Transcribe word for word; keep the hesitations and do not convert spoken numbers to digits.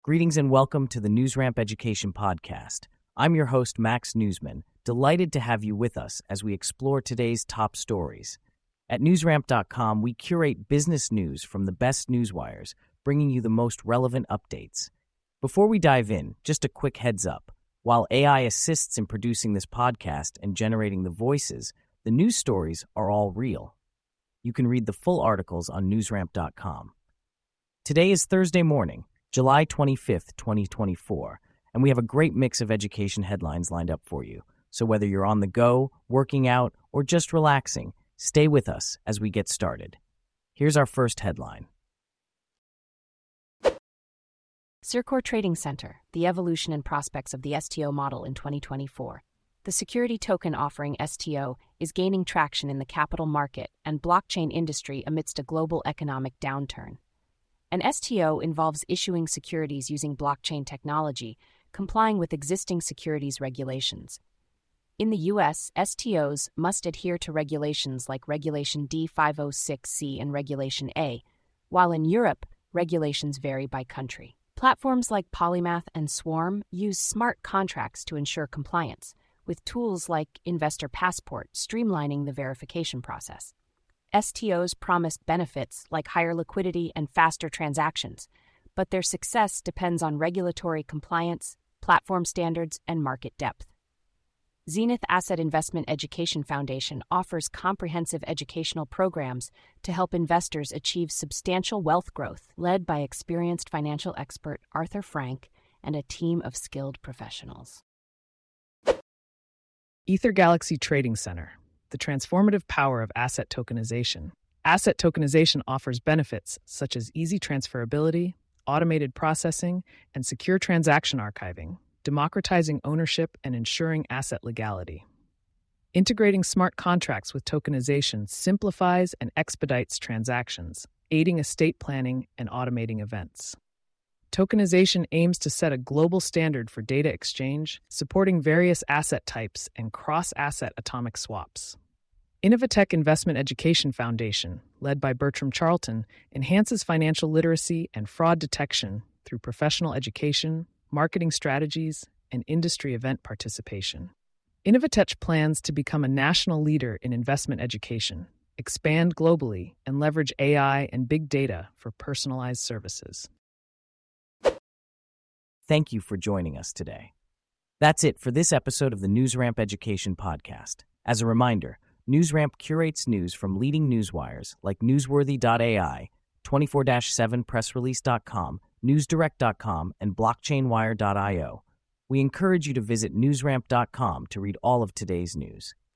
Greetings and welcome to the NewsRamp Education Podcast. I'm your host, Max Newsman, delighted to have you with us as we explore today's top stories. At newsramp dot com, we curate business news from the best newswires, bringing you the most relevant updates. Before we dive in, just a quick heads up. While A I assists in producing this podcast and generating the voices, the news stories are all real. You can read the full articles on newsramp dot com. Today is Thursday morning, July twenty-fifth, twenty twenty-four, and we have a great mix of education headlines lined up for you. So whether you're on the go, working out, or just relaxing, stay with us as we get started. Here's our first headline. CIRCOR Trading Center, the evolution and prospects of the S T O model in twenty twenty-four. The security token offering S T O is gaining traction in the capital market and blockchain industry amidst a global economic downturn. An S T O involves issuing securities using blockchain technology, complying with existing securities regulations. In the U S, S T Os must adhere to regulations like Regulation D five oh six C and Regulation A, while in Europe, regulations vary by country. Platforms like Polymath and Swarm use smart contracts to ensure compliance, with tools like Investor Passport streamlining the verification process. S T Os promise benefits like higher liquidity and faster transactions, but their success depends on regulatory compliance, platform standards, and market depth. Zenith Asset Investment Education Foundation offers comprehensive educational programs to help investors achieve substantial wealth growth, led by experienced financial expert Arthur Frank and a team of skilled professionals. Ether Galaxy Trading Center, the transformative power of asset tokenization. Asset tokenization offers benefits such as easy transferability, automated processing, and secure transaction archiving, democratizing ownership and ensuring asset legality. Integrating smart contracts with tokenization simplifies and expedites transactions, aiding estate planning and automating events. Tokenization aims to set a global standard for data exchange, supporting various asset types and cross-asset atomic swaps. Innovatech Investment Education Foundation, led by Bertram Charlton, enhances financial literacy and fraud detection through professional education, marketing strategies, and industry event participation. Innovatech plans to become a national leader in investment education, expand globally, and leverage A I and big data for personalized services. Thank you for joining us today. That's it for this episode of the NewsRamp Education Podcast. As a reminder, NewsRamp curates news from leading newswires like newsworthy dot A I, twenty-four seven press release dot com, newsdirect dot com, and blockchain wire dot io. We encourage you to visit newsramp dot com to read all of today's news.